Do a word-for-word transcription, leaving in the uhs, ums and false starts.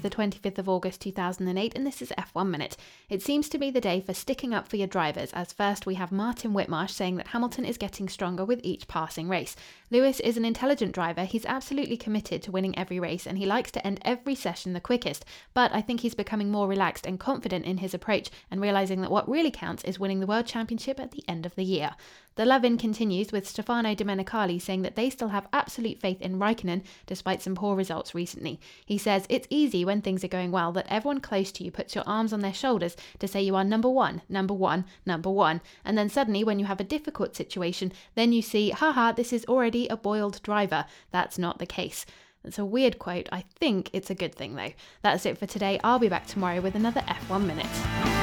the twenty-fifth of August two thousand eight, and this is F one Minute. It seems to be the day for sticking up for your drivers, as first we have Martin Whitmarsh saying that Hamilton is getting stronger with each passing race. Lewis is an intelligent driver, he's absolutely committed to winning every race and he likes to end every session the quickest, but I think he's becoming more relaxed and confident in his approach and realising that what really counts is winning the World Championship at the end of the year. The love-in continues with Stefano Domenicali saying that they still have absolute faith in Raikkonen despite some poor results recently. He says it's easy when things are going well that everyone close to you puts your arms on their shoulders to say you are number one, number one, number one, and then suddenly when you have a difficult situation, then you see, haha, this is already a boiled driver. That's not the case. That's a weird quote. I think it's a good thing though. That's it for today. I'll be back tomorrow with another F one Minute.